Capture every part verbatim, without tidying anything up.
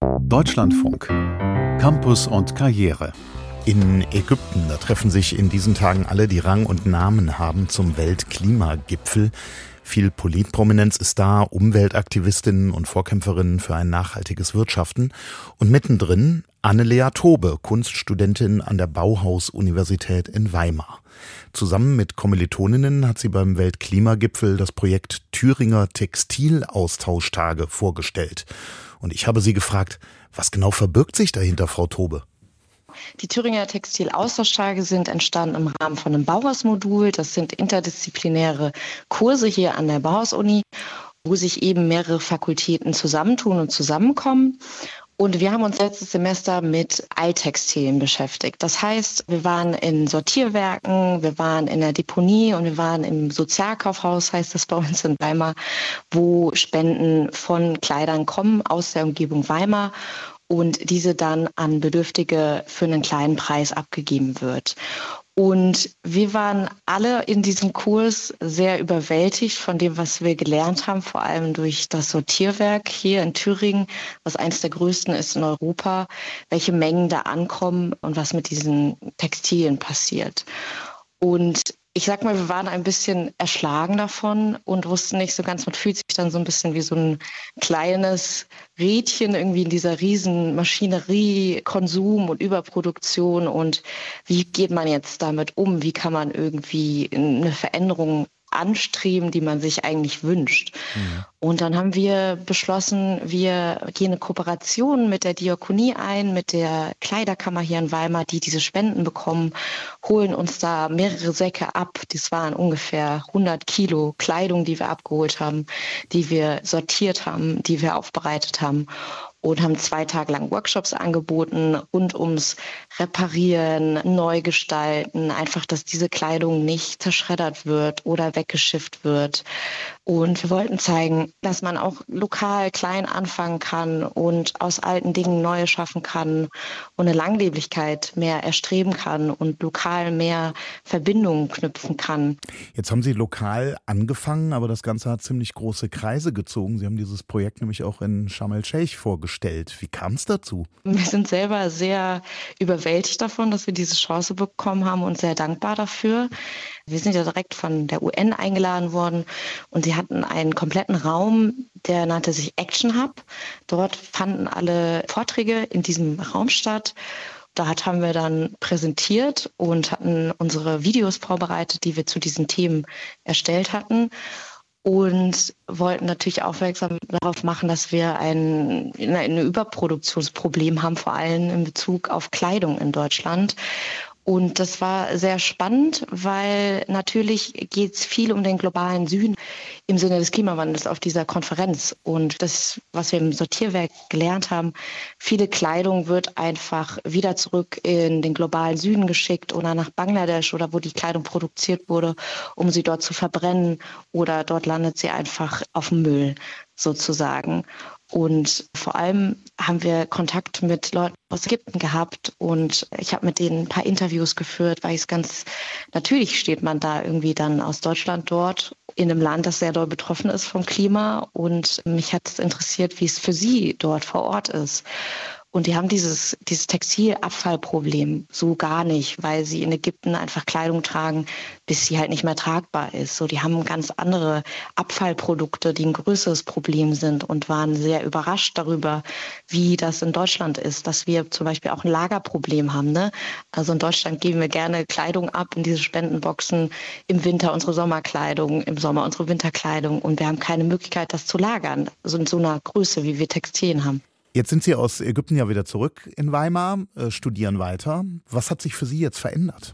Deutschlandfunk. Campus und Karriere. In Ägypten, da treffen sich in diesen Tagen alle, die Rang und Namen haben, zum Weltklimagipfel. Viel Politprominenz ist da, Umweltaktivistinnen und Vorkämpferinnen für ein nachhaltiges Wirtschaften. Und mittendrin Annelea Tobe, Kunststudentin an der Bauhaus-Universität in Weimar. Zusammen mit Kommilitoninnen hat sie beim Weltklimagipfel das Projekt Thüringer Textilaustauschtage vorgestellt. Und ich habe sie gefragt, was genau verbirgt sich dahinter, Frau Tobe? Die Thüringer Textilaustauschtage sind entstanden im Rahmen von einem Bauhausmodul. Das sind interdisziplinäre Kurse hier an der Bauhaus-Uni, wo sich eben mehrere Fakultäten zusammentun und zusammenkommen. Und wir haben uns letztes Semester mit Alttextilien beschäftigt. Das heißt, wir waren in Sortierwerken, wir waren in der Deponie und wir waren im Sozialkaufhaus, heißt das bei uns in Weimar, wo Spenden von Kleidern kommen aus der Umgebung Weimar und diese dann an Bedürftige für einen kleinen Preis abgegeben wird. Und wir waren alle in diesem Kurs sehr überwältigt von dem, was wir gelernt haben, vor allem durch das Sortierwerk hier in Thüringen, was eines der größten ist in Europa, welche Mengen da ankommen und was mit diesen Textilien passiert. Und ich sag mal, wir waren ein bisschen erschlagen davon und wussten nicht so ganz, man fühlt sich dann so ein bisschen wie so ein kleines Rädchen irgendwie in dieser riesen Maschinerie, Konsum und Überproduktion. Und wie geht man jetzt damit um? Wie kann man irgendwie eine Veränderung anstreben, die man sich eigentlich wünscht? Mhm. Und dann haben wir beschlossen, wir gehen eine Kooperation mit der Diakonie ein, mit der Kleiderkammer hier in Weimar, die diese Spenden bekommen, holen uns da mehrere Säcke ab. Das waren ungefähr hundert Kilo Kleidung, die wir abgeholt haben, die wir sortiert haben, die wir aufbereitet haben. Und haben zwei Tage lang Workshops angeboten, rund ums Reparieren, Neugestalten, einfach, dass diese Kleidung nicht zerschreddert wird oder weggeschifft wird. Und wir wollten zeigen, dass man auch lokal klein anfangen kann und aus alten Dingen neue schaffen kann und eine Langlebigkeit mehr erstreben kann und lokal mehr Verbindungen knüpfen kann. Jetzt haben Sie lokal angefangen, aber das Ganze hat ziemlich große Kreise gezogen. Sie haben dieses Projekt nämlich auch in Sharm el-Sheikh vorgestellt. Wie kam es dazu? Wir sind selber sehr überwältigt davon, dass wir diese Chance bekommen haben und sehr dankbar dafür. Wir sind ja direkt von der U N eingeladen worden und sie hatten einen kompletten Raum, der nannte sich Action Hub. Dort fanden alle Vorträge in diesem Raum statt. Dort haben wir dann präsentiert und hatten unsere Videos vorbereitet, die wir zu diesen Themen erstellt hatten. Und wollten natürlich aufmerksam darauf machen, dass wir ein, ein Überproduktionsproblem haben, vor allem in Bezug auf Kleidung in Deutschland. Und das war sehr spannend, weil natürlich geht es viel um den globalen Süden im Sinne des Klimawandels auf dieser Konferenz. Und das, was wir im Sortierwerk gelernt haben, viele Kleidung wird einfach wieder zurück in den globalen Süden geschickt oder nach Bangladesch oder wo die Kleidung produziert wurde, um sie dort zu verbrennen, oder dort landet sie einfach auf dem Müll sozusagen. Und vor allem haben wir Kontakt mit Leuten aus Ägypten gehabt und ich habe mit denen ein paar Interviews geführt, weil es ganz natürlich steht man da irgendwie dann aus Deutschland dort in einem Land, das sehr doll betroffen ist vom Klima, und mich hat es interessiert, wie es für sie dort vor Ort ist. Und die haben dieses, dieses Textilabfallproblem so gar nicht, weil sie in Ägypten einfach Kleidung tragen, bis sie halt nicht mehr tragbar ist. So, die haben ganz andere Abfallprodukte, die ein größeres Problem sind, und waren sehr überrascht darüber, wie das in Deutschland ist, dass wir zum Beispiel auch ein Lagerproblem haben. Ne? Also in Deutschland geben wir gerne Kleidung ab in diese Spendenboxen, im Winter unsere Sommerkleidung, im Sommer unsere Winterkleidung, und wir haben keine Möglichkeit, das zu lagern, also in so einer Größe, wie wir Textilien haben. Jetzt sind Sie aus Ägypten ja wieder zurück in Weimar, äh, studieren weiter. Was hat sich für Sie jetzt verändert?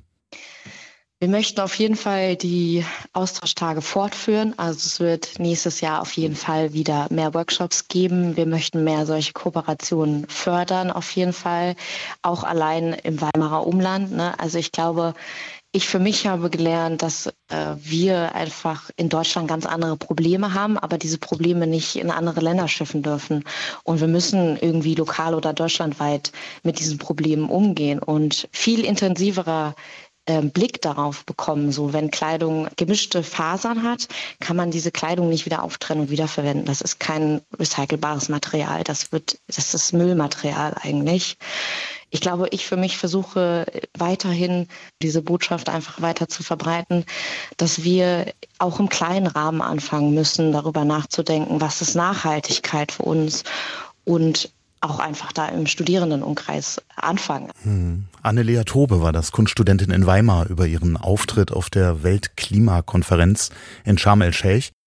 Wir möchten auf jeden Fall die Austauschtage fortführen. Also es wird nächstes Jahr auf jeden Fall wieder mehr Workshops geben. Wir möchten mehr solche Kooperationen fördern, auf jeden Fall. Auch allein im Weimarer Umland. Ne? Also ich glaube, ich für mich habe gelernt, dass äh, wir einfach in Deutschland ganz andere Probleme haben, aber diese Probleme nicht in andere Länder schiffen dürfen. Und wir müssen irgendwie lokal oder deutschlandweit mit diesen Problemen umgehen und viel intensiverer Blick darauf bekommen. So, wenn Kleidung gemischte Fasern hat, kann man diese Kleidung nicht wieder auftrennen und wiederverwenden. Das ist kein recycelbares Material. Das wird, das ist Müllmaterial eigentlich. Ich glaube, ich für mich versuche weiterhin diese Botschaft einfach weiter zu verbreiten, dass wir auch im kleinen Rahmen anfangen müssen, darüber nachzudenken, was ist Nachhaltigkeit für uns, und auch einfach da im Studierendenumkreis anfangen. Hm. Annelea Tobe war das, Kunststudentin in Weimar, über ihren Auftritt auf der Weltklimakonferenz in Sharm el-Sheikh.